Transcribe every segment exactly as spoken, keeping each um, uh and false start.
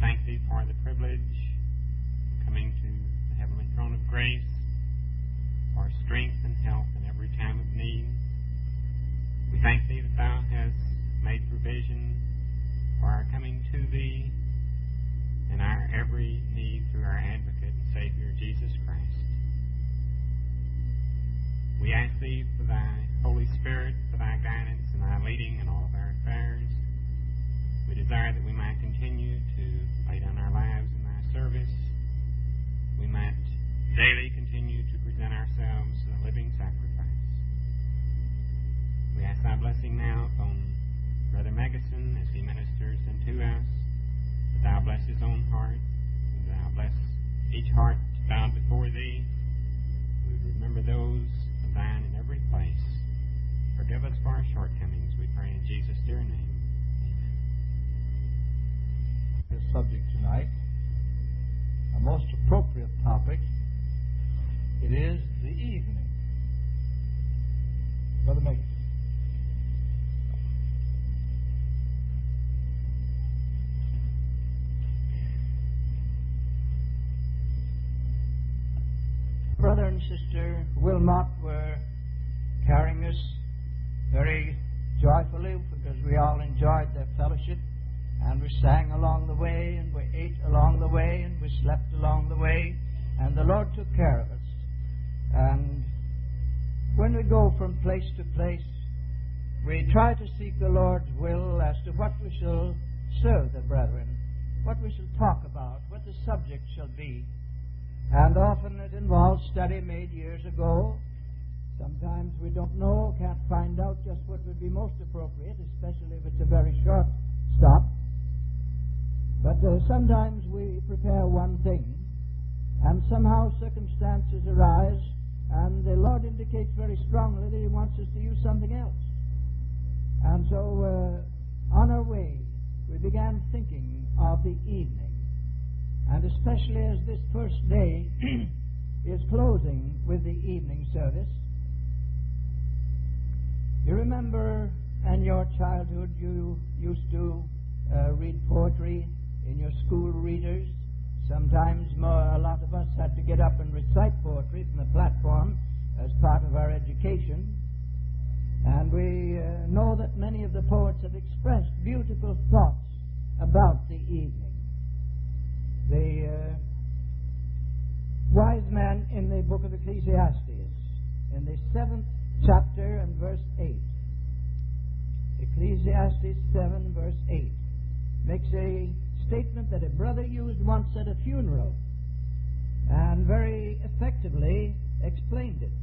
thank Thee for the privilege of coming to the heavenly throne of grace, for strength and health in every time of need. We thank Thee that Thou hast made provision for our coming to Thee and our every need through our advocate and Savior, Jesus Christ. We ask Thee for Thy Holy Spirit, for Thy guidance and Thy leading in all of our affairs. We desire that we might continue to lay down our lives in Thy service. We might daily continue to present ourselves a living sacrifice. We ask Thy blessing now upon Brother Megason as he ministers unto us, that Thou bless his own heart, and Thou bless each heart bowed before Thee. We remember those of Thine in every place. Forgive us for our shortcomings, we pray in Jesus' dear name. This subject tonight, a most appropriate topic. It is the evening. Brother Megan. Brother and Sister Wilmot were carrying us very joyfully because we all enjoyed their fellowship, and we sang along the way, and we ate along the way, and we slept along the way, and the Lord took care of us. And when we go from place to place, we try to seek the Lord's will as to what we shall serve the brethren, what we shall talk about, what the subject shall be. And often it involves study made years ago. Sometimes we don't know, can't find out just what would be most appropriate, especially if it's a very short stop. But uh, sometimes we prepare one thing, and somehow circumstances arise, and the Lord indicates very strongly that He wants us to use something else. And so uh, on our way, we began thinking of the evening. And especially as this first day is closing with the evening service, you remember in your childhood you used to uh, read poetry in your school readers. Sometimes more, a lot of us had to get up and recite poetry from the platform as part of our education. And we uh, know that many of the poets have expressed beautiful thoughts about the evening. The uh, wise man in the book of Ecclesiastes, in the seventh chapter and verse eight, Ecclesiastes seven verse eight, makes a statement that a brother used once at a funeral, and very effectively explained it.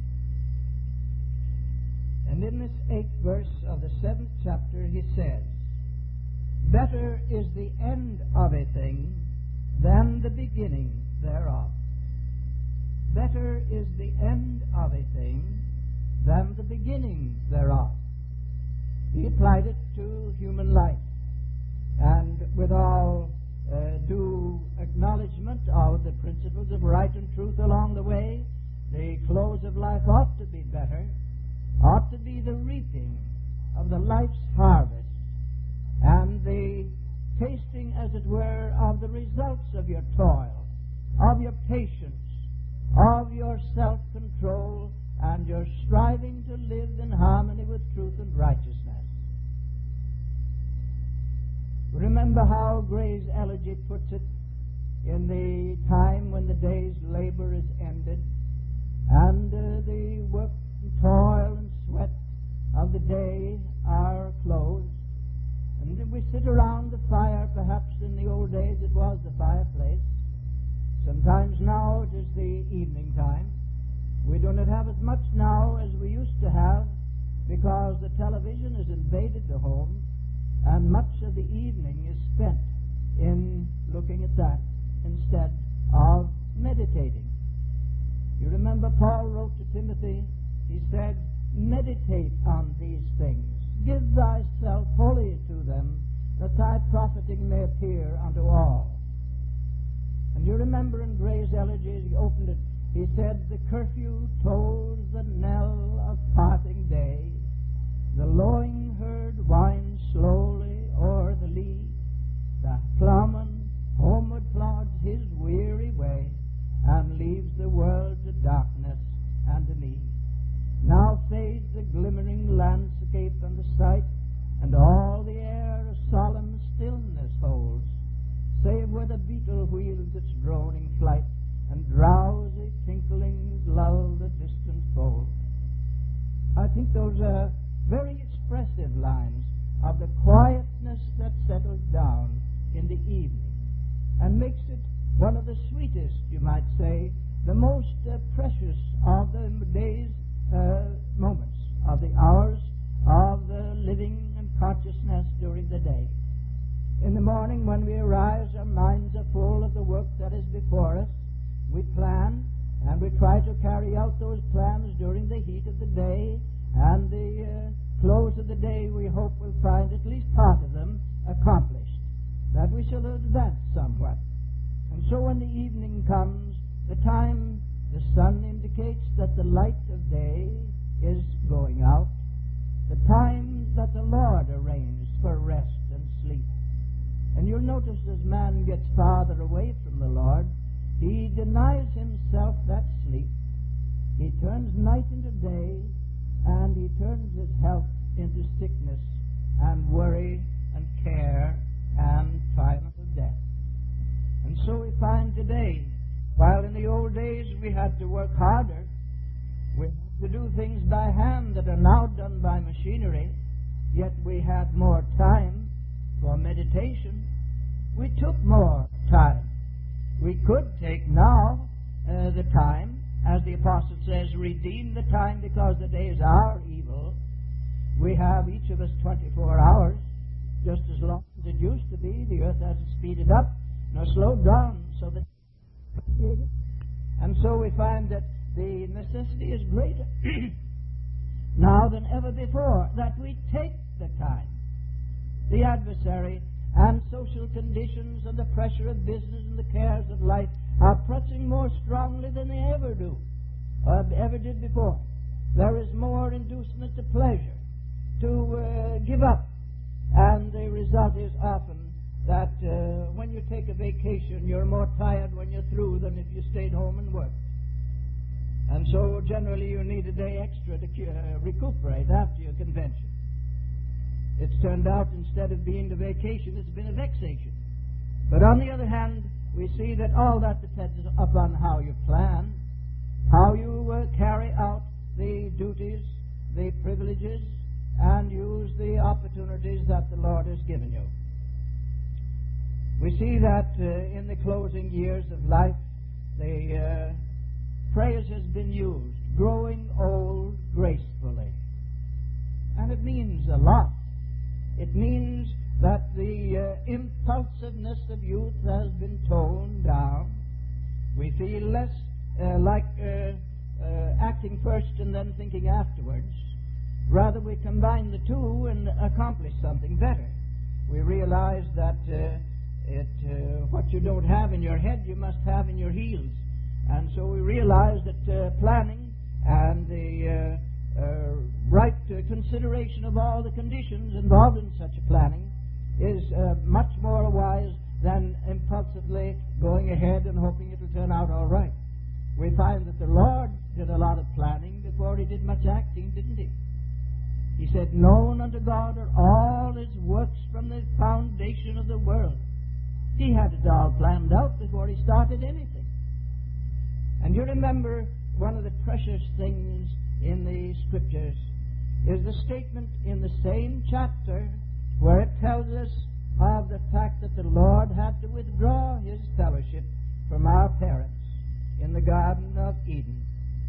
And in this eighth verse of the seventh chapter he says, "Better is the end of a thing than the beginning thereof." Better is the end of a thing than the beginning thereof. He applied it to human life. And with all uh, due acknowledgement of the principles of right and truth along the way, the close of life ought to be better, ought to be the reaping of the life's harvest, and the tasting, as it were, of the results of your toil, of your patience, of your self-control, and your striving to live in harmony with truth and righteousness. Remember how Gray's Elegy puts it, in the time when the day's labor is ended, and uh, the work and toil and sweat of the day are closed, and we sit around the fire. Perhaps in the old days it was the fireplace. Sometimes now it is the evening time. We do not have as much now as we used to have, because the television has invaded the home, and much of the evening is spent in looking at that instead of meditating. You remember Paul wrote to Timothy, he said, "Meditate on these things. Give thyself wholly to them, that thy profiting may appear unto all." And you remember in Gray's Elegy, he opened it, he said, "The curfew tolls the knell of parting day. The lowing herd winds slowly o'er the lea. The ploughman grave where the beetle wheels its droning flight, and drowsy tinklings lull the distant fold. I think those are very expressive lines of the quietness that settles down in the evening and makes it one of the sweetest, you might say, the most uh, precious of the day's uh, moments, of the hours of the living and consciousness during the day. In the morning when we arise, our minds are full of the work that is before us. We plan, and we try to carry out those plans during the heat of the day, and the uh, close of the day we hope will find at least part of them accomplished, that we shall advance somewhat. And so when the evening comes, the time the sun indicates that the light of day is going out, the time that the Lord arranged for rest and sleep. And you'll notice as man gets farther away from the Lord, he denies himself that sleep. He turns night into day, and he turns his health into sickness and worry and care and triumph of death. And so we find today, while in the old days we had to work harder, we had to do things by hand that are now done by machinery, yet we had more time for meditation. We took more time. We could take now uh, the time, as the Apostle says, redeem the time because the days are evil. We have each of us twenty-four hours, just as long as it used to be. The earth hasn't speeded up nor slowed down, so that and so we find that the necessity is greater now than ever before that we take the time. The adversary and social conditions and the pressure of business and the cares of life are pressing more strongly than they ever do, or ever did before. There is more inducement to pleasure, to uh, give up, and the result is often that uh, when you take a vacation, you're more tired when you're through than if you stayed home and worked. And so generally you need a day extra to uh, recuperate after your convention. It's turned out instead of being a vacation, it's been a vexation. But on the other hand, we see that all that depends upon how you plan, how you uh, carry out the duties, the privileges, and use the opportunities that the Lord has given you. We see that uh, in the closing years of life, the uh, phrase has been used, growing old gracefully. And it means a lot. It means that the uh, impulsiveness of youth has been toned down. We feel less uh, like uh, uh, acting first and then thinking afterwards. Rather, we combine the two and accomplish something better. We realize that uh, it, uh, what you don't have in your head, you must have in your heels. And so we realize that uh, planning and the uh, uh, right uh, consideration of all the conditions involved in such a planning is uh, much more wise than impulsively going ahead and hoping it will turn out all right. We find that the Lord did a lot of planning before he did much acting, didn't he? He said, known unto God are all his works from the foundation of the world. He had it all planned out before he started anything. And you remember one of the precious things in the Scriptures is the statement in the same chapter where it tells us of the fact that the Lord had to withdraw his fellowship from our parents in the Garden of Eden.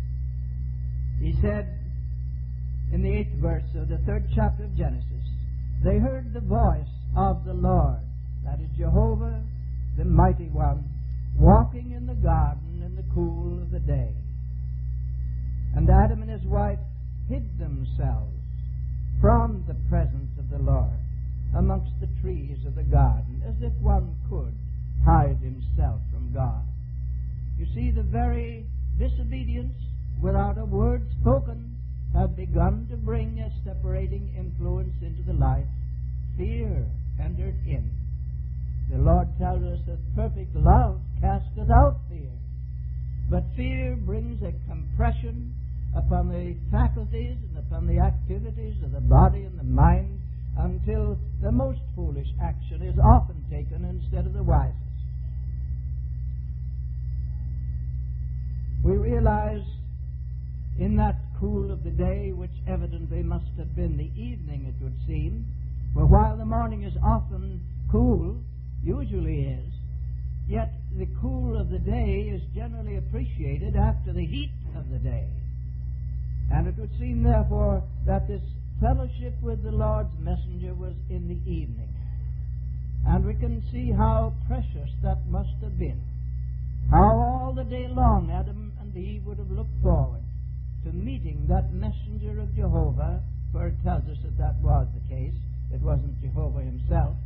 He said in the eighth verse of the third chapter of Genesis, they heard the voice of the Lord, that is Jehovah, the Mighty One, walking in the garden in the cool of the day. And Adam and his wife hid themselves from the presence of the Lord amongst the trees of the garden, as if one could hide himself from God. You see, the very disobedience, without a word spoken, had begun to bring a separating influence into the life. Fear entered in. The Lord tells us that perfect love casteth out fear. But fear brings a compression upon the faculties and upon the activities of the body and the mind until the most foolish action is often taken instead of the wisest. likewise, in that cool of the day, which evidently must have been the evening, it would seem, for while the morning is often cool, usually is, yet the cool of the day is generally appreciated after the heat of the day. And it would seem, therefore, that this fellowship with the Lord's messenger was in the evening. And we can see how precious that must have been. How all the day long Adam and Eve would have looked forward to meeting that messenger of Jehovah, for it tells us that that was the case. It wasn't Jehovah himself.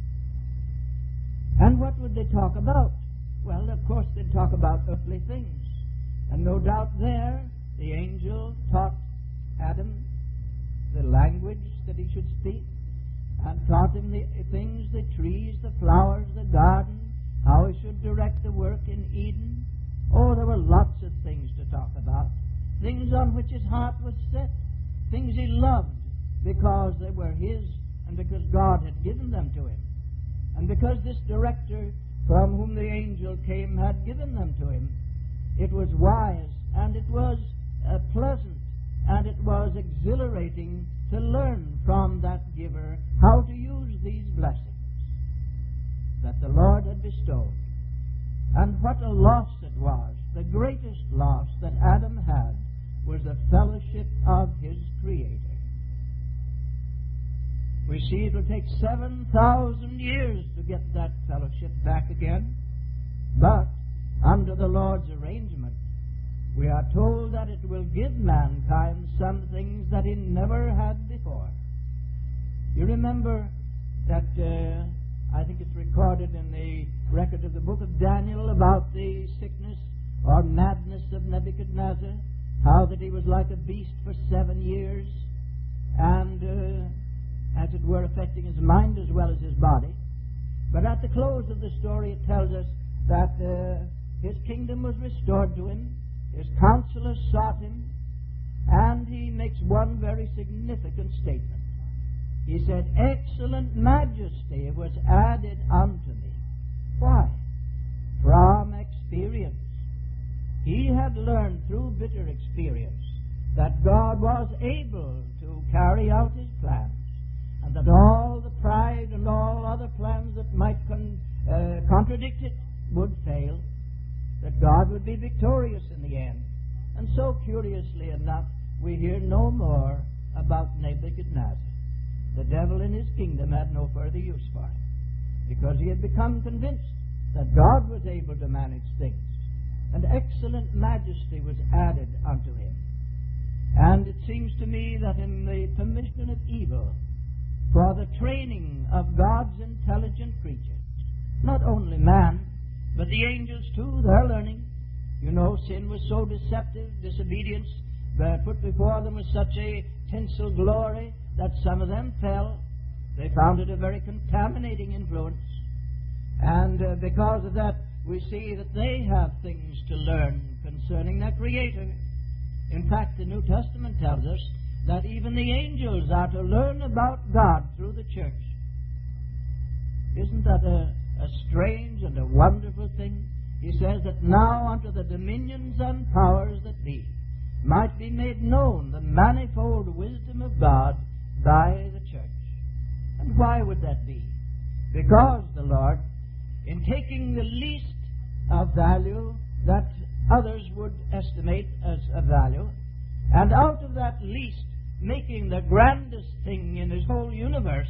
And what would they talk about? Well, of course, they'd talk about earthly things. And no doubt there, the angel taught Adam the language that he should speak, and taught him the things, the trees, the flowers, the garden, how he should direct the work in Eden. Oh, there were lots of things to talk about. Things on which his heart was set. Things he loved because they were his and because God had given them to him. And because this director from whom the angel came had given them to him, it was wise and it was uh, pleasant and it was exhilarating to learn from that giver how to use these blessings that the Lord had bestowed. And what a loss it was. The greatest loss that Adam had was the fellowship of his Creator. We see it will take seven thousand years to get that fellowship back again. But under the Lord's arrangement, we are told that it will give mankind some things that he never had before. You remember that, uh, I think it's recorded in the record of the book of Daniel about the sickness or madness of Nebuchadnezzar, how that he was like a beast for seven years, and uh, as it were affecting his mind as well as his body. But at the close of the story it tells us that uh, his kingdom was restored to him, his counselors sought him, and he makes one very significant statement. He said, "Excellent majesty was added unto me." Why? From experience. He had learned through bitter experience that God was able to carry out his plans, and that all the pride and all other plans that might con- uh, contradict it would fail, that God would be victorious in the end. And so, curiously enough, we hear no more about Nebuchadnezzar. The devil in his kingdom had no further use for him, because he had become convinced that God was able to manage things, and excellent majesty was added unto him. And it seems to me that in the permission of evil, for the training of God's intelligent creatures, not only man, but the angels too, they're learning. You know, sin was so deceptive, disobedience uh, put before them with such a tinsel glory that some of them fell. They found it a very contaminating influence. And uh, because of that, we see that they have things to learn concerning their Creator. In fact, the New Testament tells us that even the angels are to learn about God through the church. Isn't that a, a strange and a wonderful thing? He says that now unto the dominions and powers that be might be made known the manifold wisdom of God by the church. And why would that be? Because the Lord, in taking the least of value that others would estimate as a value, and out of that least making the grandest thing in his whole universe,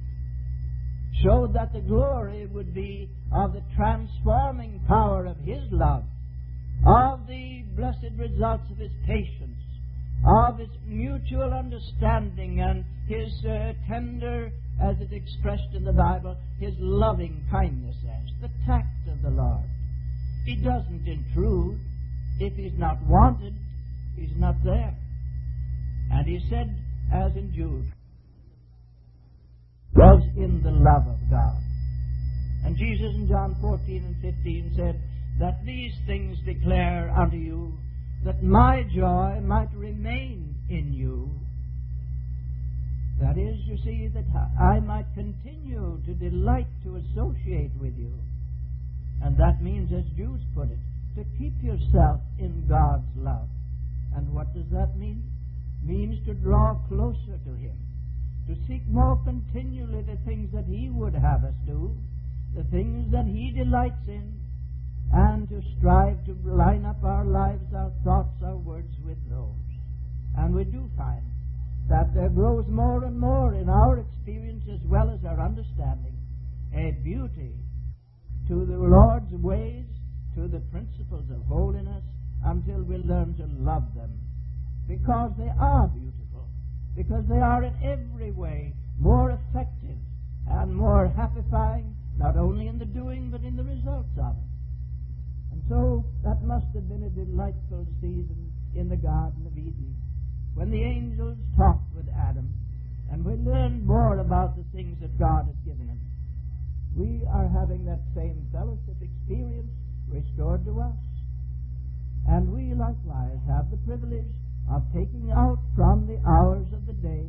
showed that the glory would be of the transforming power of his love, of the blessed results of his patience, of his mutual understanding and his uh, tender, as it expressed in the Bible, his loving kindness, as the tact of the Lord. He doesn't intrude. If he's not wanted, he's not there. And he said, as in Jude, was in the love of God. And Jesus in John fourteen and fifteen said that these things declare unto you, that my joy might remain in you. That is, you see, that I might continue to delight to associate with you. And that means, as Jews put it, to keep yourself in God's love. And what does that mean? Means to draw closer to Him, to seek more continually the things that He would have us do, the things that He delights in, and to strive to line up our lives, our thoughts, our words with those. And we do find that there grows more and more in our experience as well as our understanding a beauty to the Lord's ways, to the principles of holiness, until we learn to love them, because they are beautiful, because they are in every way more effective and more happifying, not only in the doing but in the results of it. And so that must have been a delightful season in the Garden of Eden, when the angels talked with Adam, and we learned more about the things that God had given him. We are having that same fellowship experience restored to us. And we likewise have the privilege of taking out from the hours of the day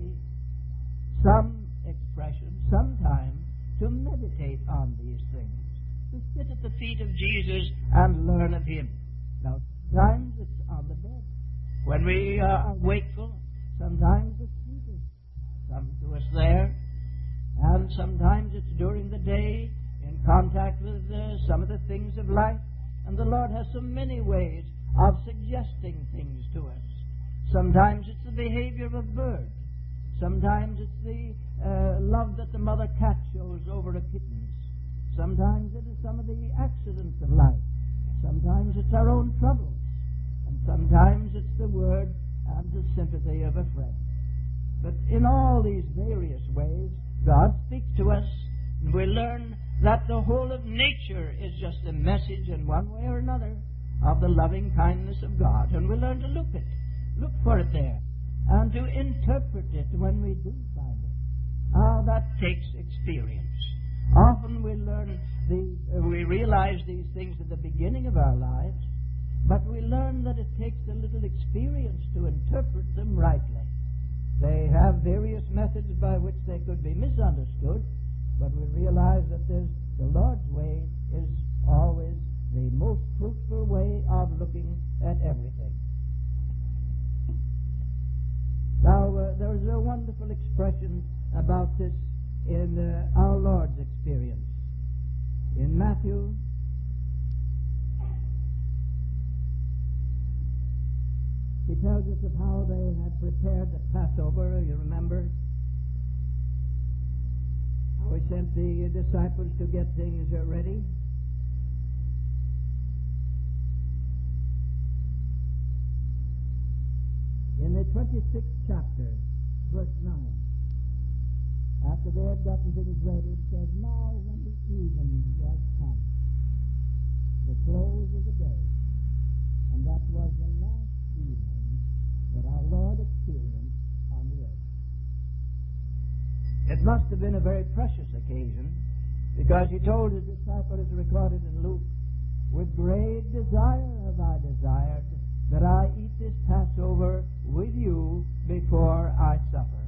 some expression, some time, to meditate on these things, to sit at the feet of Jesus and learn of Him. Now, sometimes it's on the bed. When we uh, are wakeful, sometimes it's sleeping. Comes to us there. And sometimes it's during the day in contact with uh, some of the things of life. And the Lord has so many ways of suggesting things to us. Sometimes it's the behavior of a bird. Sometimes it's the uh, love that the mother cat shows over her kittens. Sometimes it is some of the accidents of life. Sometimes it's our own troubles. And sometimes it's the word and the sympathy of a friend. But in all these various ways, God speaks to us, and we learn that the whole of nature is just a message in one way or another of the loving kindness of God. And we learn to look it, look for it there, and to interpret it when we do find it. Ah, that takes experience. Often we learn, the, uh, we realize these things at the beginning of our lives, but we learn that it takes a little experience to interpret them rightly. They have various methods by which they could be misunderstood, but we realize that this, the Lord's way is always the most fruitful way of looking at everything. Now, uh, there is a wonderful expression about this in uh, our Lord's experience. In Matthew, he tells us of how they had prepared the Passover, you remember? How he sent the disciples to get things ready. In the twenty-sixth chapter, verse nine, after they had gotten things ready, it says, "Now when the evening was come, the close of the day," and that was the last evening that our Lord experienced on the earth. It must have been a very precious occasion, because he told his disciples, as recorded in Luke, "With great desire have I desired that I eat this Passover with you before I suffer."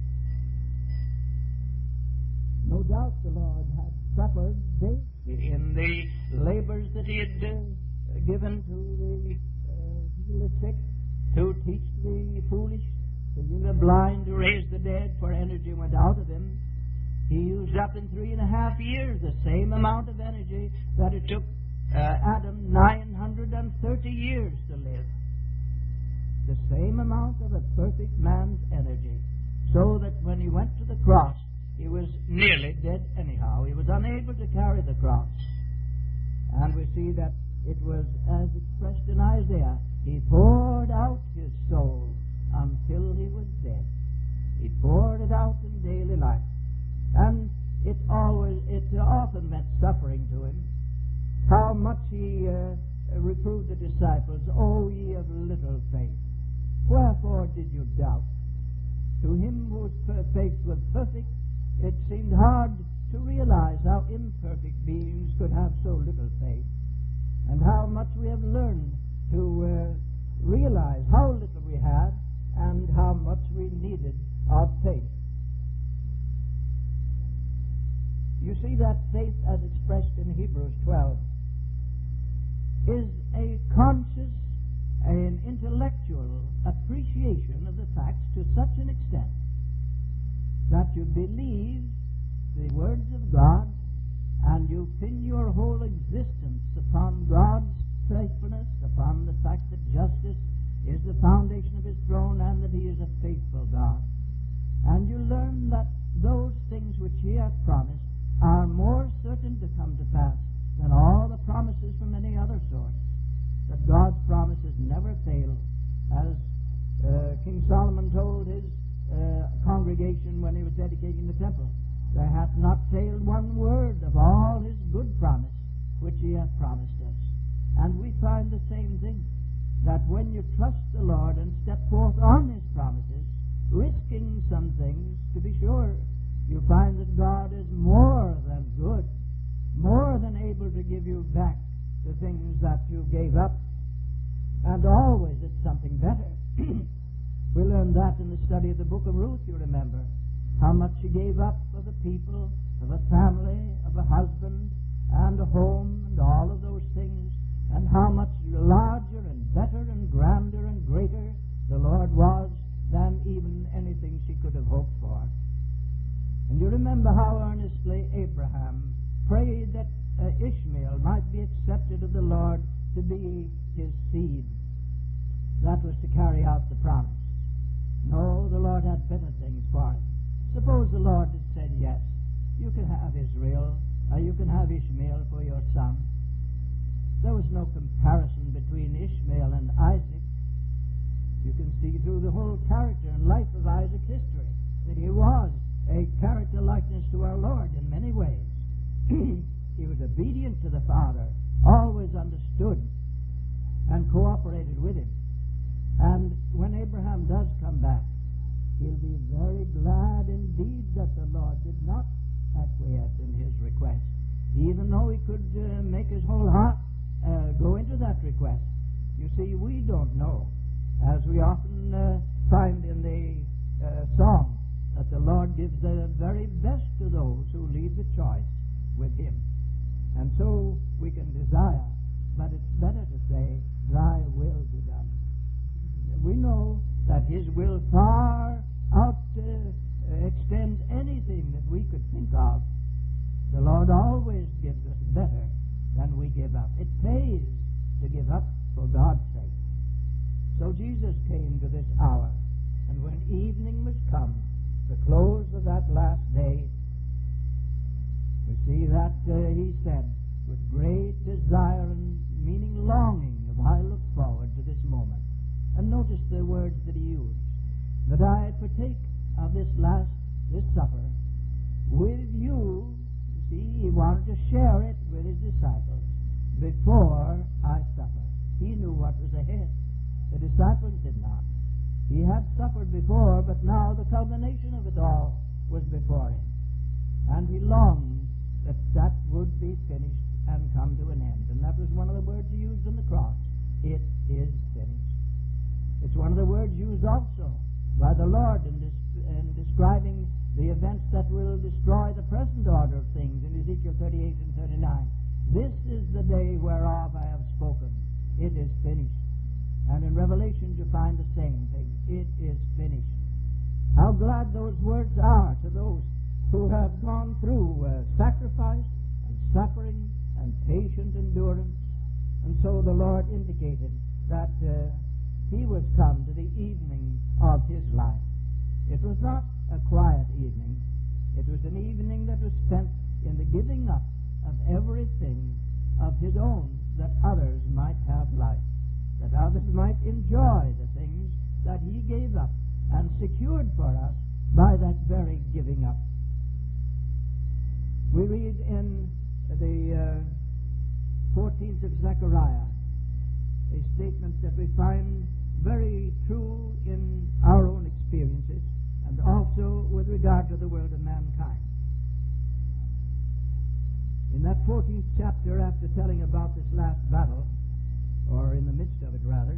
No doubt the Lord had suffered in the labors that he had uh, given to the, uh, heal the sick, to teach the foolish, to heal the blind, to raise the dead, for energy went out of him. He used up in three and a half years the same amount of energy that it took uh, Adam nine hundred thirty years to live. The same amount of a perfect man's energy, so that when he went to the cross, he was nearly dead anyhow. He was unable to carry the cross. And we see that it was as expressed in Isaiah, he poured out his soul until he was dead. He poured it out in daily life. And it always, it often meant suffering to him. How much he uh, reproved the disciples, "O ye of little faith, wherefore did you doubt?" To him whose faith was perfect, it seemed hard to realize how imperfect beings could have so little faith, and how much we have learned to uh, realize how little we had and how much we needed of faith. You see that faith, as expressed in Hebrews twelve, is a conscious and intellectual appreciation of the facts to such an extent that you believe the words of God and you pin your whole existence upon God's faithfulness, upon the fact that justice is the foundation of His throne and that He is a faithful God. And you learn that those things which He hath promised are more certain to come to pass than all the promises from any other source. That God's promises never fail, as uh, King Solomon told his uh, congregation when he was dedicating the temple. There hath not failed one word of all His good promise which He hath promised us. And we find the same thing, that when you trust the Lord and step forth on His promises, risking some things, to be sure, you find that God is more than good, more than able to give you back the things that you gave up, and always it's something better. We learned that in the study of the book of Ruth, you remember, how much she gave up of a people, of a family, of a husband, and a home, and all of those things, and how much larger and better and grander and greater the Lord was than even anything she could have hoped for. And you remember how earnestly Abraham prayed that uh, Ishmael might be accepted of the Lord to be his seed. That was to carry out the promise. No, the Lord had better things for him. Suppose the Lord had said, yes, you can have Israel, or you can have Ishmael for your son. There was no comparison between Ishmael and Isaac. You can see through the whole character and life of Isaac's history that he was a character likeness to our Lord in many ways. He was obedient to the Father, always understood and cooperated with him. And when Abraham does come back, he'll be very glad indeed that the Lord did not acquiesce in his request, even though he could uh, make his whole heart uh, go into that request. You see, we don't know, as we often uh, find in the uh, song, that the Lord gives the very best to those who leave the choice with Him. And so we can desire, but it's better to say, Thy will be done. We know that His will far out uh, extends anything that we could think of. The Lord always gives us better than we give up. It pays to give up for God's sake. So Jesus came to this hour, and when evening was come, the close of that last day, we see that uh, He said, with great desire and meaning longing, have I looked forward to this moment. And notice the words that He used, that I partake of this last, this supper, with you. You see, He wanted to share it with His disciples before I suffer. He knew what was ahead. The disciples did not. He had suffered before, but now the culmination of it all was before Him. And He longed that that would be finished and come to an end. And that was one of the words He used on the cross. It is finished. It's one of the words used also by the Lord in, des- in describing the events that will destroy the present order of things in Ezekiel thirty-eight and thirty-nine. This is the day whereof I have spoken. It is finished. And in Revelation you find the same thing. It is finished. How glad those words are to those who have gone through uh, sacrifice and suffering and patient endurance. And so the Lord indicated that uh, He was come to the evening of His life. It was not a quiet evening. It was an evening that was spent in the giving up of everything of His own, that others might have life, that others might enjoy the things that He gave up and secured for us by that very giving up. We read in the uh, fourteenth of Zechariah a statement that we find very true in our own experiences and also with regard to the world of mankind. In that fourteenth chapter, after telling about this last battle, or in the midst of it rather,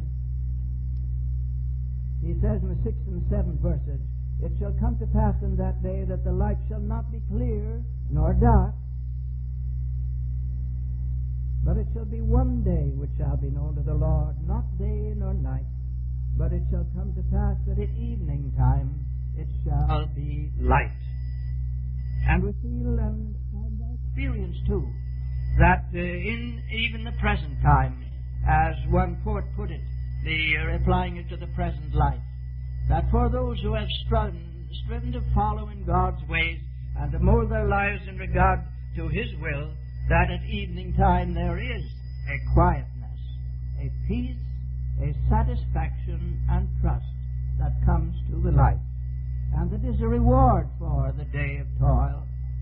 he says in the sixth and seventh verses, It shall come to pass in that day that the light shall not be clear nor dark, But it shall be one day which shall be known to the Lord, not day nor night. But it shall come to pass that at evening time it shall be light. And we feel and find by experience too that uh, in even the present time, as one poet put it, the uh, applying it to the present life, that for those who have striven, striven to follow in God's ways and to mold their lives in regard to His will, that at evening time there is a quietness, a peace, a satisfaction and trust that comes to the life, and that is a reward for the day of toil.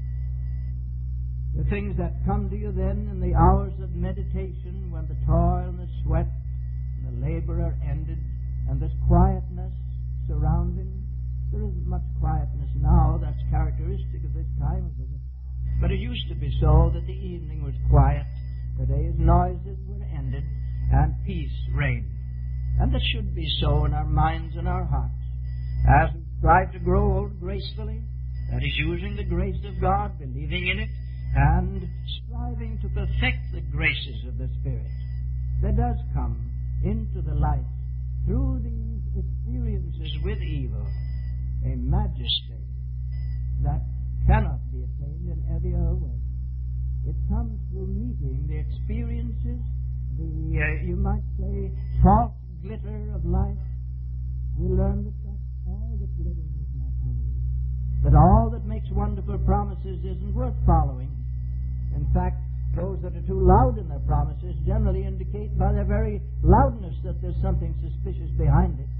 The things that come to you then in the hours of meditation, when the toil and the sweat and the labor are ended, and this quietness surrounding. There isn't much quietness now that's characteristic of this time. But it used to be so that the evening was quiet, the day's noises were ended, and peace reigned. And that should be so in our minds and our hearts. As we strive to grow old gracefully, that is, using the grace of God, believing in it, and striving to perfect the graces of the Spirit, there does come into the life, through these experiences with evil, a majesty that cannot be attained in any other way. It comes through meeting the experiences, the, uh, you might say, false glitter of life. We learn that that's all that glitters is not gold, that all that makes wonderful promises isn't worth following. In fact, those that are too loud in their promises generally indicate by their very loudness that there's something suspicious behind it.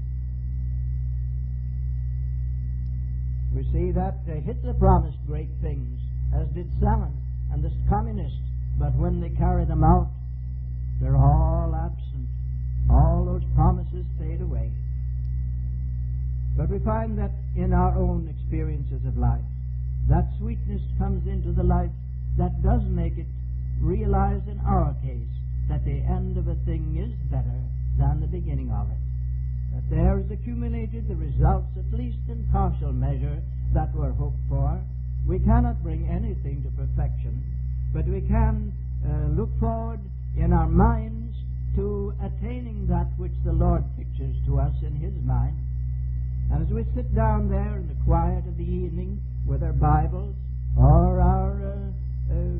We see that uh, Hitler promised great things, as did Stalin and the communists, but when they carry them out, they're all absent. All those promises fade away. But we find that in our own experiences of life, that sweetness comes into the life that does make it realize in our case that the end of a thing is better than the beginning of it. That there is accumulated the results, at least in partial measure, that were hoped for. We cannot bring anything to perfection, but we can uh, look forward in our minds to attaining that which the Lord pictures to us in His mind. And as we sit down there in the quiet of the evening with our Bibles or our uh, uh,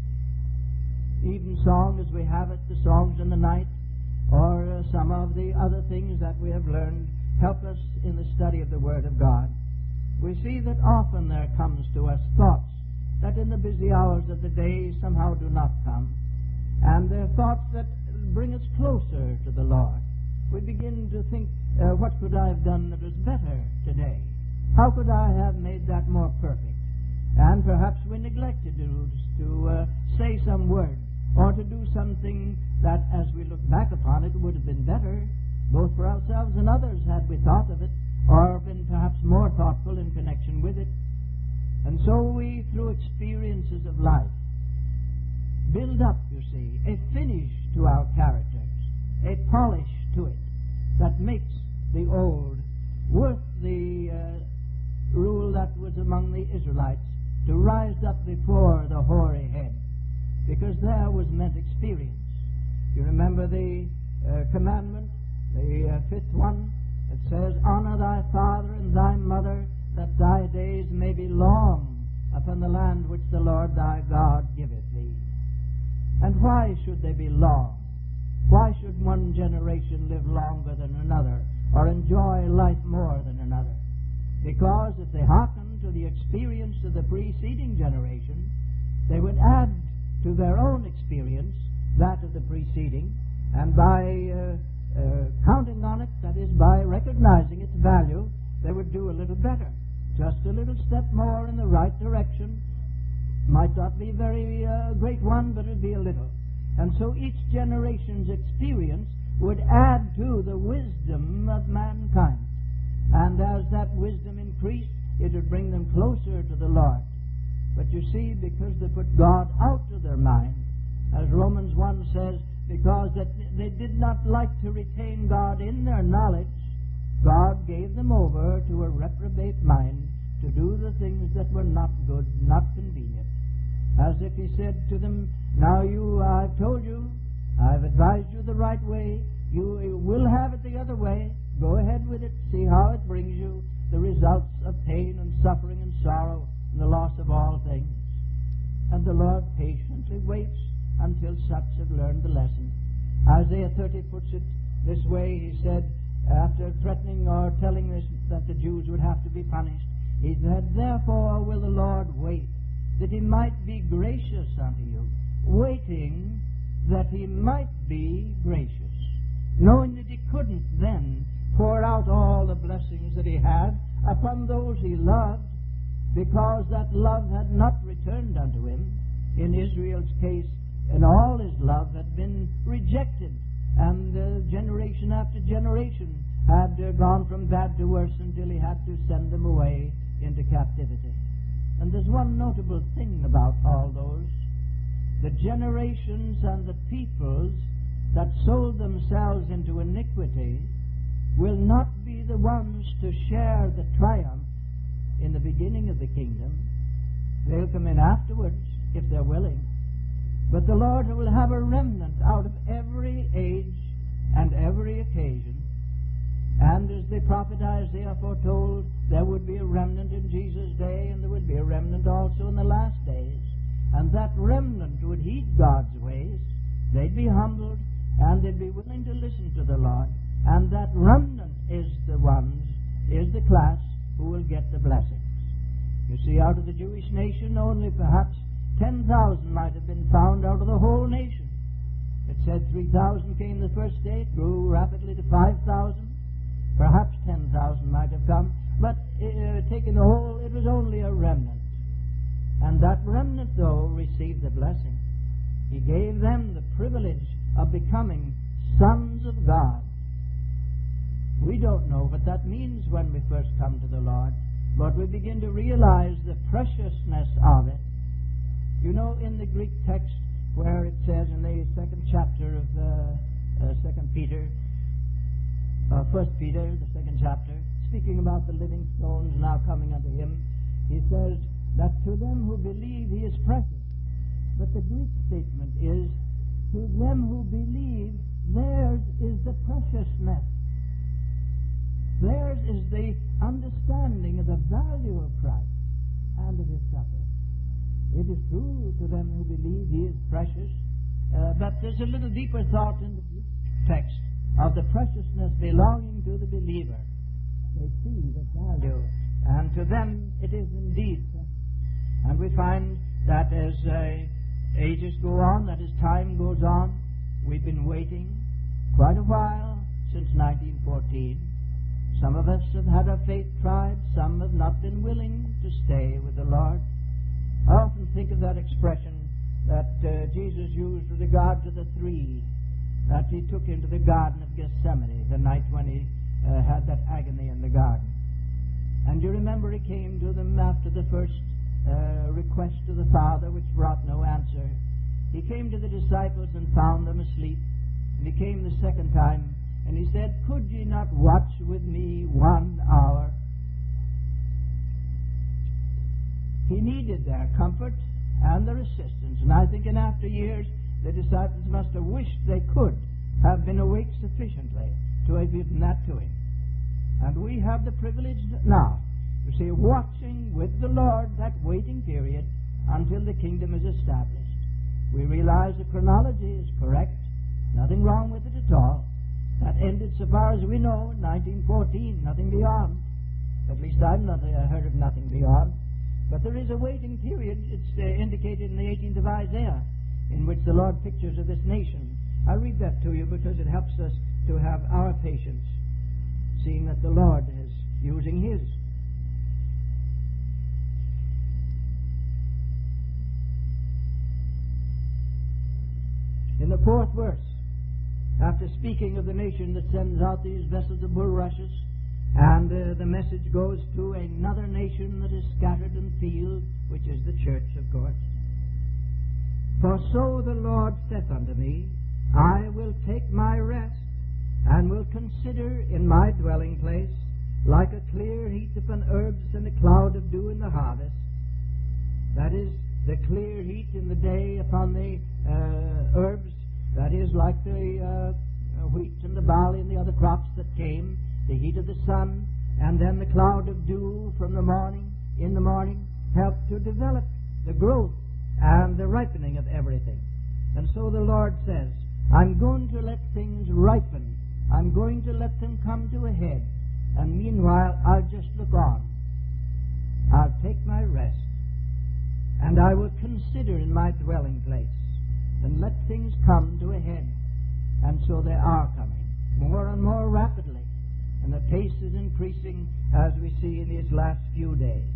even song as we have it, the songs in the night, or uh, some of the other things that we have learned help us in the study of the Word of God, we see that often there comes to us thoughts that in the busy hours of the day somehow do not come. And they're thoughts that bring us closer to the Lord. We begin to think, uh, what could I have done that was better today? How could I have made that more perfect? And perhaps we neglect to do, to uh, say some word, or to do something that, as we look back upon it, would have been better, both for ourselves and others, had we thought of it, or been perhaps more thoughtful in connection with it. And so we, through experiences of life, build up, you see, a finish to our characters, a polish to it, that makes the old worth the uh, rule that was among the Israelites, to rise up before the hoary head, because there was meant experience. You remember the uh, commandment, the uh, fifth one, it says, honor thy father and thy mother, that thy days may be long upon the land which the Lord thy God giveth thee. And why should they be long? Why should one generation live longer than another, or enjoy life more than another? Because if they hearken to the experience of the preceding generation, they would add to their own experience that of the preceding, and by uh, uh, counting on it, that is, by recognizing its value, they would do a little better. Just a little step more in the right direction. Might not be a very uh, great one, but it would be a little. And so each generation's experience would add to the wisdom of mankind. And as that wisdom increased, it would bring them closer to the Lord. But you see, because they put God out of their mind, as Romans one says, because that they did not like to retain God in their knowledge, God gave them over to a reprobate mind to do the things that were not good, not convenient. as if he said to them, now you, I've told you, I've advised you the right way, you, you will have it the other way, go ahead with it, see how it brings you the results of pain and suffering and sorrow and the loss of all things. And the Lord patiently waits until such have learned the lesson. Isaiah thirty puts it this way. He said, after threatening or telling us that the Jews would have to be punished, he said, therefore will the Lord wait, that he might be gracious unto you, waiting that he might be gracious, knowing that he couldn't then pour out all the blessings that he had upon those he loved, because that love had not returned unto him. In Israel's case, and all his love had been rejected, and uh, generation after generation had uh, gone from bad to worse until he had to send them away into captivity. And there's one notable thing about all those. The generations and the peoples that sold themselves into iniquity will not be the ones to share the triumph in the beginning of the kingdom. They'll come in afterwards if they're willing. But the Lord will have a remnant out of every age and every occasion. And as the prophet Isaiah foretold, there would be a remnant in Jesus' day, and there would be a remnant also in the last days. And that remnant would heed God's ways. They'd be humbled, and they'd be willing to listen to the Lord. And that remnant is the ones, is the class who will get the blessings. You see, out of the Jewish nation, only perhaps ten thousand might have been found out of the whole nation. It said three thousand came the first day, it grew rapidly to five thousand. Perhaps ten thousand might have come, but uh, taking the whole, it was only a remnant. And that remnant, though, received the blessing. He gave them the privilege of becoming sons of God. We don't know what that means when we first come to the Lord, but we begin to realize the preciousness of it. You know, in the Greek text where it says in the second chapter of uh, uh, Second Peter, uh, First Peter, the second chapter, speaking about the living stones now coming unto him, he says that to them who believe he is precious. But the Greek statement is, to them who believe, theirs is the preciousness. Theirs is the understanding of the value of Christ and of his suffering. It is true to them who believe he is precious, uh, but there's a little deeper thought in the text of the preciousness belonging to the believer. They see the value, and to them it is indeed precious. And we find that as uh, ages go on, that as time goes on, we've been waiting quite a while since nineteen fourteen. Some of us have had our faith tried, some have not been willing to stay with the Lord. I often think of that expression that uh, Jesus used with regard to the three that he took into the Garden of Gethsemane the night when he uh, had that agony in the garden. And you remember he came to them after the first uh, request to the Father, which brought no answer. He came to the disciples and found them asleep. And he came the second time, and he said, could ye not watch with me one hour? He needed their comfort and their assistance. And I think in after years, the disciples must have wished they could have been awake sufficiently to have given that to him. And we have the privilege now, you see, watching with the Lord that waiting period until the kingdom is established. We realize the chronology is correct. Nothing wrong with it at all. That ended, so far as we know, in nineteen fourteen, nothing beyond. At least I've not uh, heard of nothing beyond. But there is a waiting period. It's uh, indicated in the eighteenth of Isaiah, in which the Lord pictures of this nation. I'll read that to you because it helps us to have our patience, seeing that the Lord is using his. In the fourth verse, after speaking of the nation that sends out these vessels of bulrushes, and uh, the message goes to another nation that is scattered in field, which is the church, of course. For so the Lord saith unto me, I will take my rest, and will consider in my dwelling place, like a clear heat upon herbs and a cloud of dew in the harvest. That is, the clear heat in the day upon the uh, herbs, that is like the uh, wheat and the barley and the other crops that came, the heat of the sun, and then the cloud of dew from the morning, in the morning, helped to develop the growth and the ripening of everything. And so the Lord says, I'm going to let things ripen. I'm going to let them come to a head. And meanwhile, I'll just look on. I'll take my rest. And I will consider in my dwelling place and let things come to a head. And so they are coming, more and more rapidly. And the pace is increasing as we see in these last few days.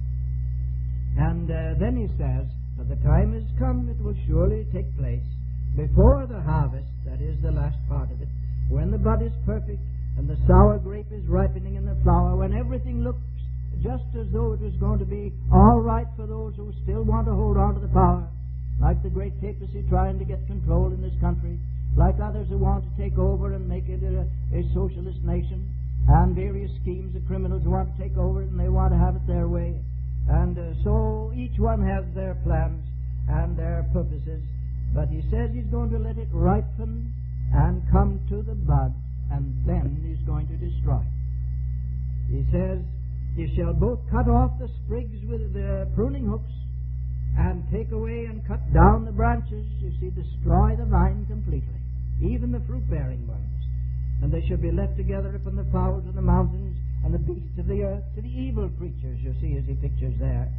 And uh, then he says, but the time has come, it will surely take place, before the harvest, that is the last part of it, when the bud is perfect, and the sour grape is ripening in the flower, when everything looks just as though it was going to be all right for those who still want to hold on to the power, like the great papacy trying to get control in this country, like others who want to take over and make it a, a socialist nation, and various schemes of criminals who want to take over it and they want to have it their way. And uh, so each one has their plans and their purposes, but he says he's going to let it ripen and come to the bud, and then he's going to destroy it. He says, you shall both cut off the sprigs with the pruning hooks and take away and cut down the branches, you see, destroy the vine completely, even the fruit-bearing ones. And they shall be left together upon the fowls of the mountains and the beasts of the earth, to the evil creatures, you see, as he pictures there.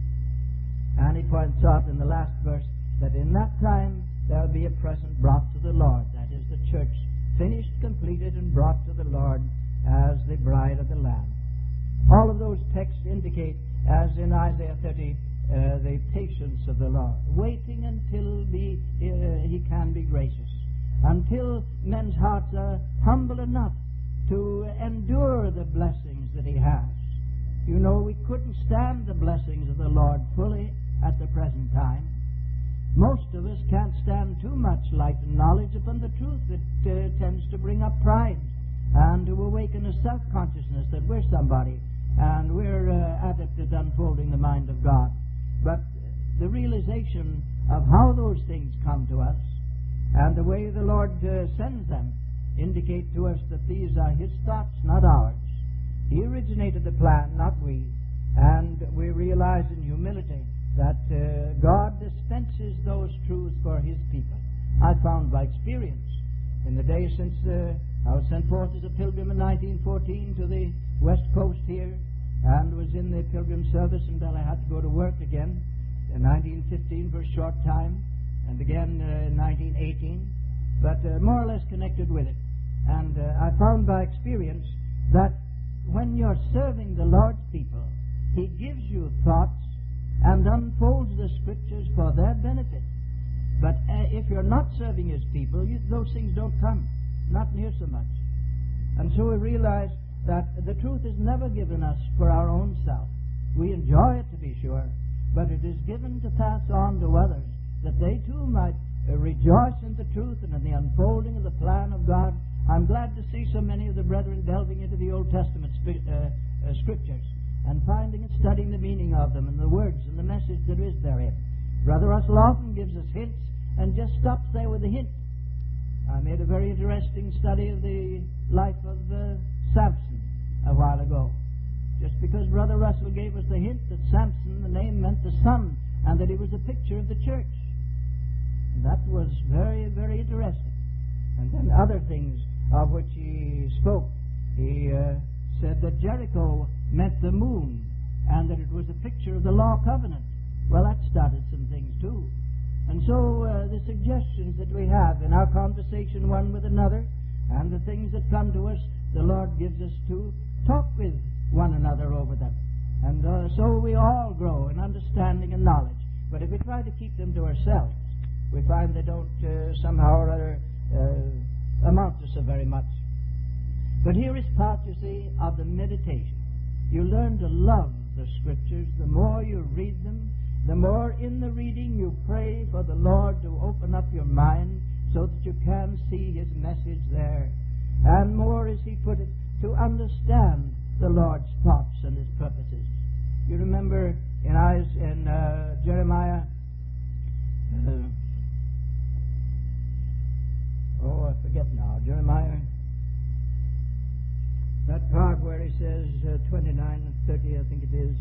And he points out in the last verse that in that time there will be a present brought to the Lord, that is the church, finished, completed, and brought to the Lord as the bride of the Lamb. All of those texts indicate, as in Isaiah thirty, uh, the patience of the Lord, waiting until the, uh, he can be gracious, until men's hearts are humble enough to endure the blessings that he has. You know, we couldn't stand the blessings of the Lord fully at the present time. Most of us can't stand too much light and knowledge upon the truth. It uh, tends to bring up pride and to awaken a self-consciousness that we're somebody and we're uh, adept at unfolding the mind of God. But the realization of how those things come to us and the way the Lord uh, sends them indicate to us that these are his thoughts, not ours. He originated the plan, not we. And we realize in humility that uh, God dispenses those truths for his people. I found by experience in the days since uh, I was sent forth as a pilgrim in nineteen fourteen to the west coast here, and was in the pilgrim service until I had to go to work again in nineteen fifteen for a short time, and again uh, in nineteen eighteen, but uh, more or less connected with it. And uh, I found by experience that when you're serving the Lord's people, he gives you thoughts and unfolds the Scriptures for their benefit. But uh, if you're not serving his people, you, those things don't come, not near so much. And so we realize that the truth is never given us for our own self. We enjoy it, to be sure, but it is given to pass on to others, that they too might uh, rejoice in the truth and in the unfolding of the plan of God. I'm glad to see so many of the brethren delving into the Old Testament sp- uh, uh, Scriptures and finding and studying the meaning of them and the words and the message there is therein. Brother Russell often gives us hints and just stops there with a hint. I made a very interesting study of the life of uh, Samson a while ago, just because Brother Russell gave us the hint that Samson, the name, meant the sun, and that he was a picture of the church. And that was very, very interesting. And then other things of which he spoke. He uh, said that Jericho meant the moon, and that it was a picture of the law covenant. Well, that started some things too. And so uh, the suggestions that we have in our conversation one with another, and the things that come to us, the Lord gives us to talk with one another over them. And uh, so we all grow in understanding and knowledge. But if we try to keep them to ourselves, we find they don't uh, somehow or other uh, amount to so very much. But here is part, you see, of the meditation. You learn to love the Scriptures. The more you read them, the more in the reading you pray for the Lord to open up your mind so that you can see his message there. And more, as he put it, to understand the Lord's thoughts and his purposes. You remember in, Is- in uh, Jeremiah, uh, oh, I forget now, Jeremiah, that part where he says uh, twenty-nine and thirty, I think it is.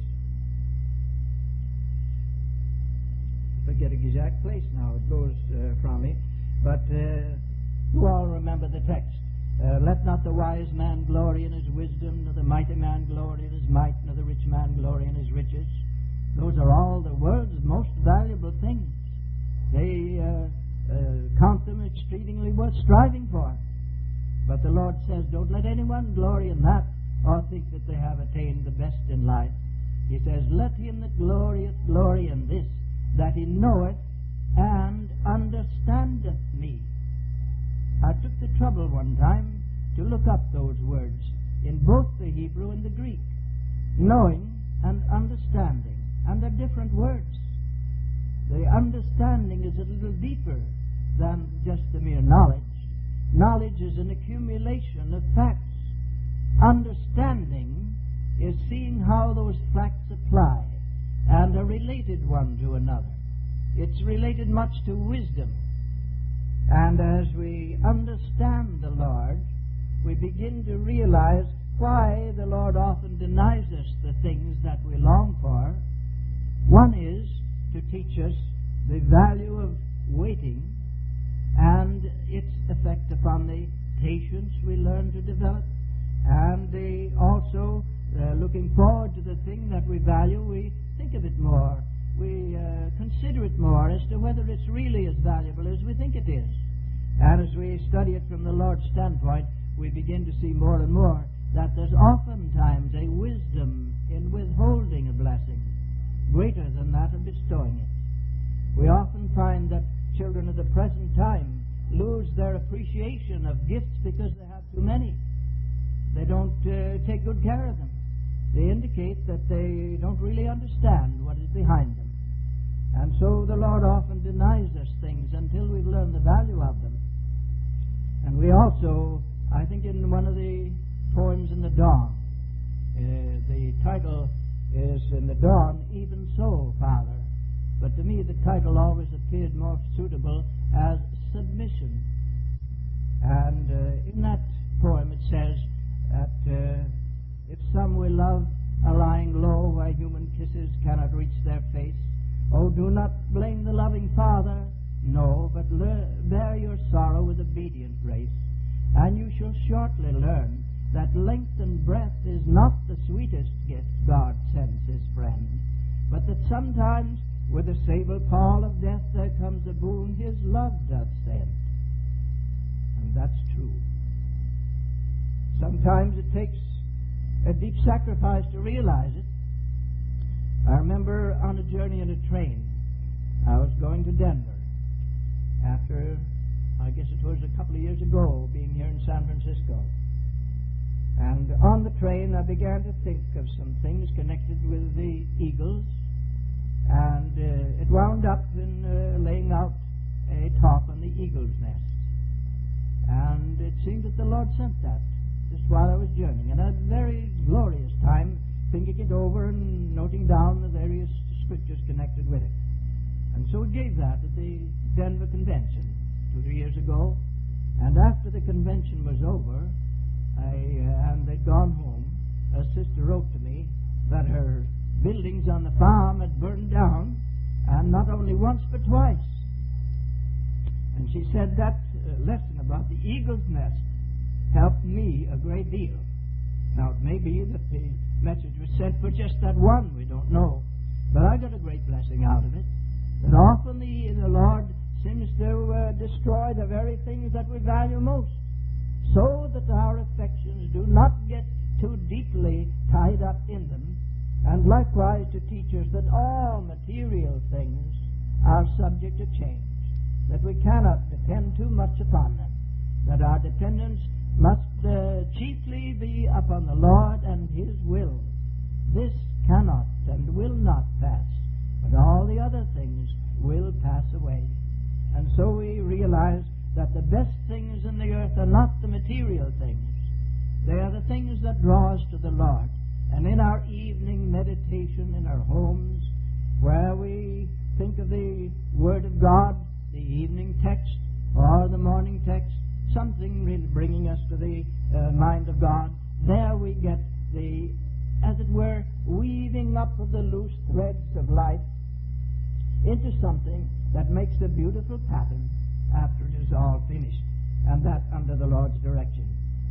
I forget the exact place now, it goes uh, from me. But uh, you all remember the text. Uh, Let not the wise man glory in his wisdom, nor the mighty man glory in his might, nor the rich man glory in his riches. Those are all the world's most valuable things. They uh, uh, count them exceedingly worth striving for. But the Lord says, don't let anyone glory in that or think that they have attained the best in life. He says, let him that glorieth glory in this, that he knoweth and understandeth me. I took the trouble one time to look up those words in both the Hebrew and the Greek. Knowing and understanding. And they're different words. The understanding is a little deeper than just the mere knowledge. Knowledge is an accumulation of facts. Understanding is seeing how those facts apply and are related one to another. It's related much to wisdom. And as we understand the Lord, we begin to realize why the Lord often denies us the things that we long for. One is to teach us the value of waiting and its effect upon the patience we learn to develop, and the, also uh, looking forward to the thing that we value, we think of it more. We uh, consider it more as to whether it's really as valuable as we think it is. And as we study it from the Lord's standpoint, we begin to see more and more that there's oftentimes a wisdom in withholding a blessing greater than that of bestowing it. We often find that children of the present time lose their appreciation of gifts because they have too many. They don't uh, take good care of them. They indicate that they don't really understand what is behind them. And so the Lord often denies us things until we've learned the value of them. And we also, I think in one of the poems in the dawn, uh, the title is in the dawn, Even So, Father. But to me the title always appeared more suitable as Submission. And uh, in that poem it says that uh, if some will love are lying low where human kisses cannot reach their face, oh, do not blame the loving Father, no, but lear- bear your sorrow with obedient grace, and you shall shortly learn that length and breadth is not the sweetest gift God sends his friend, but that sometimes with the sable pall of death there comes a boon his love doth send. And that's true. Sometimes it takes a deep sacrifice to realize it. I remember on a journey in a train, I was going to Denver after, I guess it was a couple of years ago, being here in San Francisco. And on the train I began to think of some things connected with the eagles, and uh, it wound up in uh, laying out a talk on the eagle's nest. And it seemed that the Lord sent that just while I was journeying, and I had a very glorious time thinking it over and noting down the various scriptures connected with it. And so we gave that at the Denver convention two, three years ago. And after the convention was over, I, uh, and they'd gone home, a sister wrote to me that her buildings on the farm had burned down, and not only once but twice. And she said that uh, lesson about the eagle's nest helped me a great deal. Now, it may be that the message was sent for just that one, we don't know. But I got a great blessing out of it. That often the, the Lord seems to uh, destroy the very things that we value most, so that our affections do not get too deeply tied up in them, and likewise to teach us that all material things are subject to change, that we cannot depend too much upon them, that our dependence must uh, chiefly be upon the Lord and His will. This cannot and will not pass, but all the other things will pass away. And so we realize that the best things in the earth are not the material things. They are the things that draw us to the Lord. And in our evening meditation in our homes, where we think of the Word of God, the evening text or the morning text, something really bringing us to the uh, mind of God, there we get the, as it were, weaving up of the loose threads of life into something that makes a beautiful pattern after it is all finished, and that under the Lord's direction.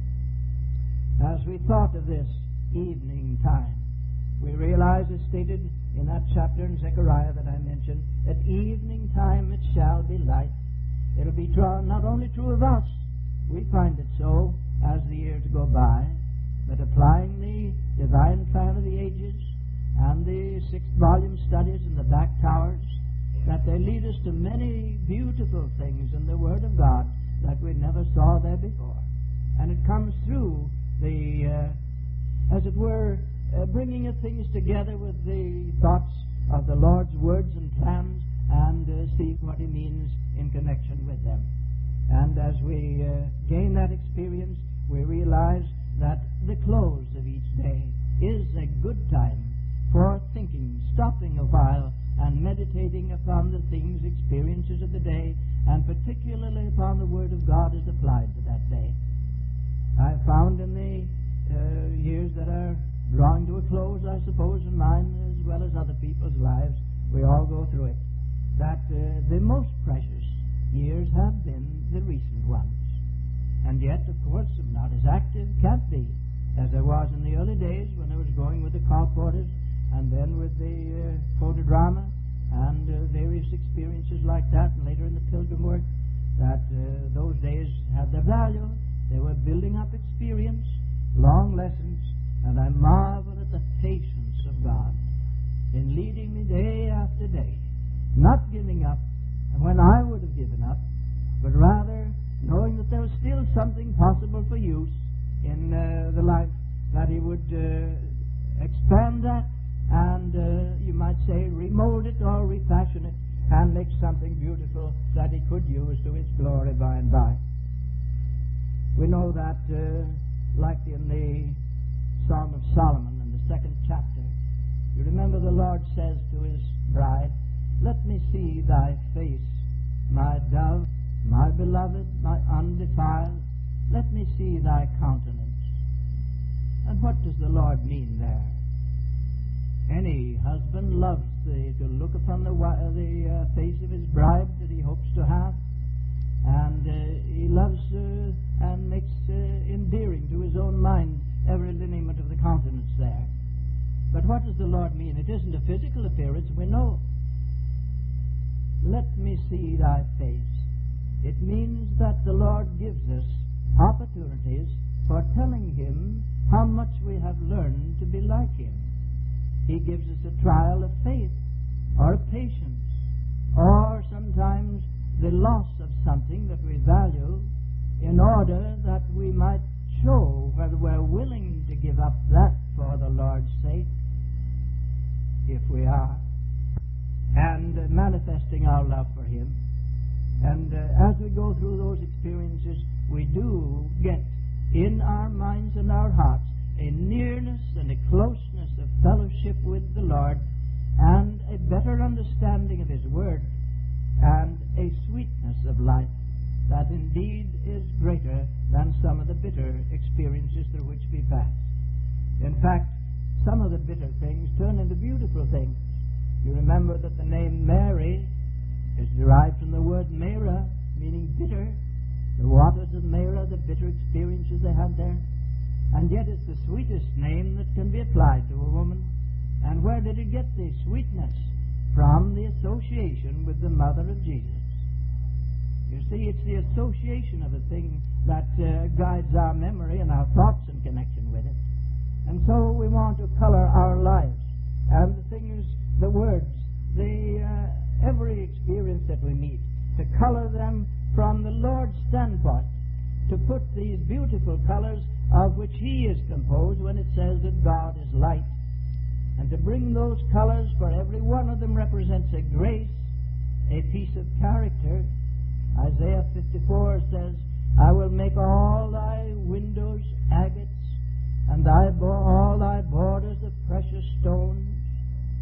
As we thought of this evening time, we realize, as stated in that chapter in Zechariah that I mentioned, at evening time it shall be light. It'll be true, not only true of us, we find it so as the years go by, but applying the divine plan of the ages and the sixth volume studies in the back towers, that they lead us to many beautiful things in the Word of God that we never saw there before. And it comes through the, uh, as it were, uh, bringing of things together with the thoughts of the Lord's words and plans, and uh, see what He means in connection with them. And as we uh, gain that experience, we realize that the close of each day is a good time for thinking, stopping a while, and meditating upon the things, experiences of the day, and particularly upon the Word of God as applied to that day. I've found in the uh, years that are drawing to a close, I suppose, in mine as well as other people's lives, we all go through it, that uh, the most precious years have been the recent ones. And yet, of course, I'm not as active, can't be, as I was in the early days when I was going with the colporters, and then with the uh, photodrama, and uh, various experiences like that, and later in the pilgrim work, that uh, those days had their value. They were building up experience, long lessons, and I marvel at the patience of God in leading me day after day, not giving up, and when I would have given up, but rather knowing that there was still something possible for use in uh, the life, that He would uh, expand that, and uh, you might say remold it or refashion it, and make something beautiful that He could use to His glory by and by. We know that, uh, like in the Song of Solomon in the second chapter, you remember the Lord says to His bride, "Let me see thy face, my dove, my beloved, my undefiled. Let me see thy countenance." And what does the Lord mean there? Any husband loves the, to look upon the, uh, the uh, face of his bride that he hopes to have, and uh, he loves uh, and makes uh, endearing to his own mind every lineament of the countenance there. But what does the Lord mean? It isn't a physical appearance, we know. Let me see thy face. It means that the Lord gives us opportunities for telling Him how much we have learned to be like Him. He gives us a trial of faith, or of patience, or sometimes the loss of something that we value, in order that we might show whether we're willing to give up that for the Lord's sake, if we are, and uh, manifesting our love for Him. And uh, as we go through those experiences, we do get in our minds and our hearts a nearness and a closeness of fellowship with the Lord, and a better understanding of His Word, and a sweetness of life that indeed is greater than some of the bitter experiences through which we pass. In fact, some of the bitter things turn into beautiful things. You remember that the name Mary is derived from the word Mara, meaning bitter. The waters of Mara, the bitter experiences they had there. And yet it's the sweetest name that can be applied to a woman. And where did it get the sweetness? From the association with the mother of Jesus. You see, it's the association of a thing that uh, guides our memory and our thoughts in connection with it. And so we want to color our lives, and the things, the words, the uh, every experience that we meet, to color them from the Lord's standpoint, to put these beautiful colors of which He is composed when it says that God is light, and to bring those colors, for every one of them represents a grace, a piece of character. Isaiah fifty-four says, "I will make all thy windows agates, and thy bo- all thy borders of precious stones." You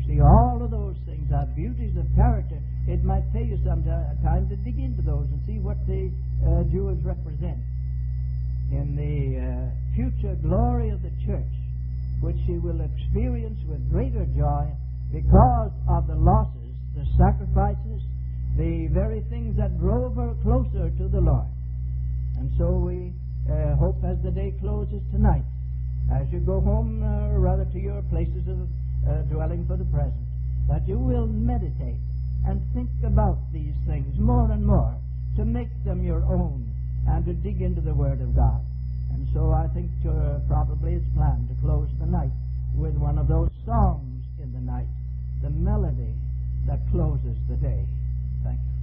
see, all of those things are beauties of character. It might pay you some time to dig into those and see what the uh, jewels represent in the uh, future glory of the church, which she will experience with greater joy because of the losses, the sacrifices, the very things that drove her closer to the Lord. And so we uh, hope as the day closes tonight, as you go home, uh, or rather to your places of uh, dwelling for the present, that you will meditate and think about these things more and more, to make them your own and to dig into the Word of God. And so I think uh, probably it's planned to close the night with one of those songs in the night, the melody that closes the day. Thank you.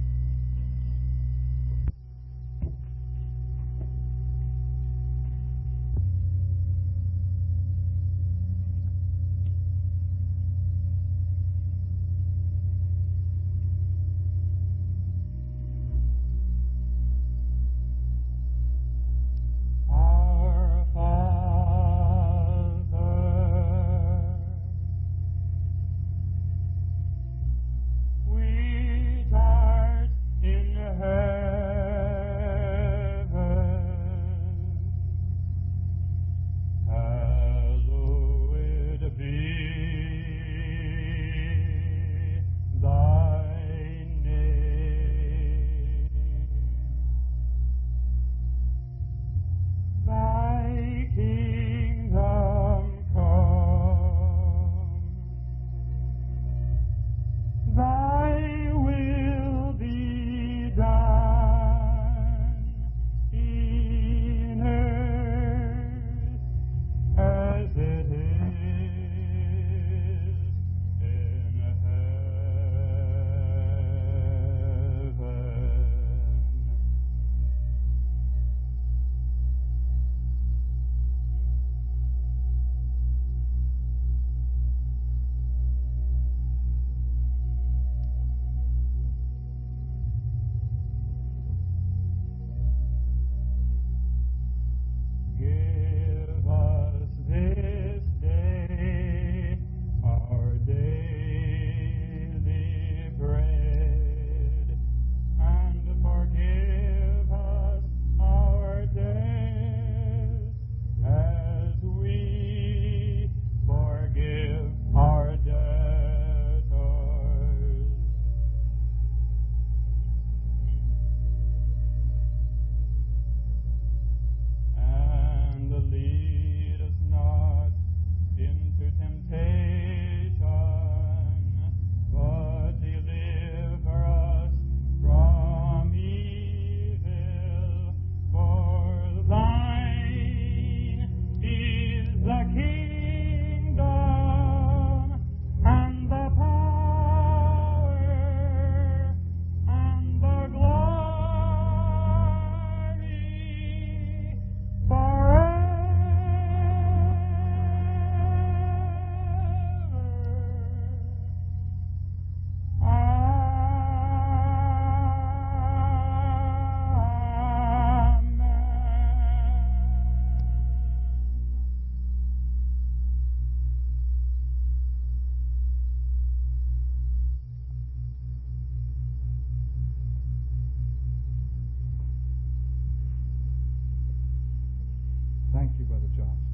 Thank you, Brother Johnson.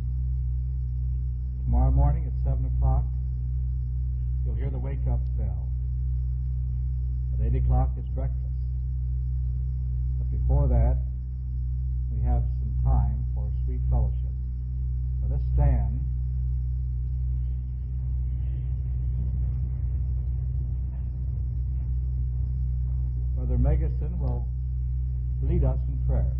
Tomorrow morning at seven o'clock, you'll hear the wake-up bell. At eight o'clock is breakfast. But before that, we have some time for sweet fellowship. Let us stand. Brother Megason will lead us in prayer.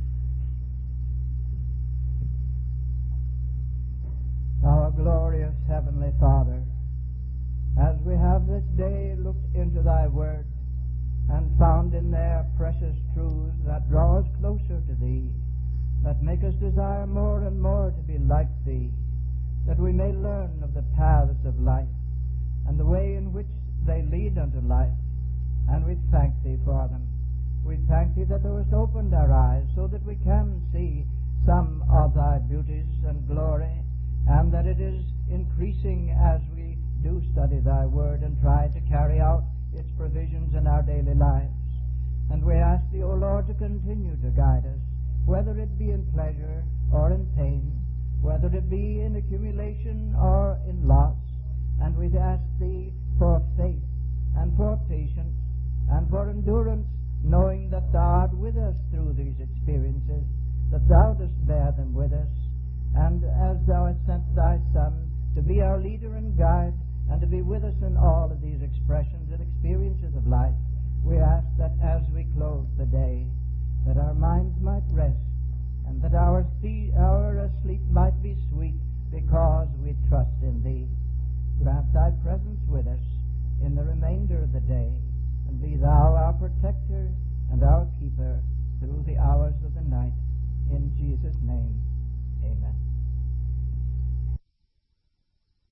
Our glorious Heavenly Father, as we have this day looked into Thy Word and found in there precious truths that draw us closer to Thee, that make us desire more and more to be like Thee, that we may learn of the paths of life and the way in which they lead unto life, and we thank Thee for them. We thank Thee that Thou hast opened our eyes so that we can see some of Thy beauties and glory, and that it is increasing as we do study thy word and try to carry out its provisions in our daily lives. And we ask thee, O Lord, to continue to guide us, whether it be in pleasure or in pain, whether it be in accumulation or in loss. And we ask thee for faith and for patience and for endurance, knowing that thou art with us through these experiences, that thou dost bear them with us. And as thou hast sent thy Son to be our leader and guide, and to be with us in all of these expressions and experiences of life, we ask that as we close the day, that our minds might rest, and that our, see, our sleep might be sweet, because we trust in thee. Grant thy presence with us in the remainder of the day, and be thou our protector and our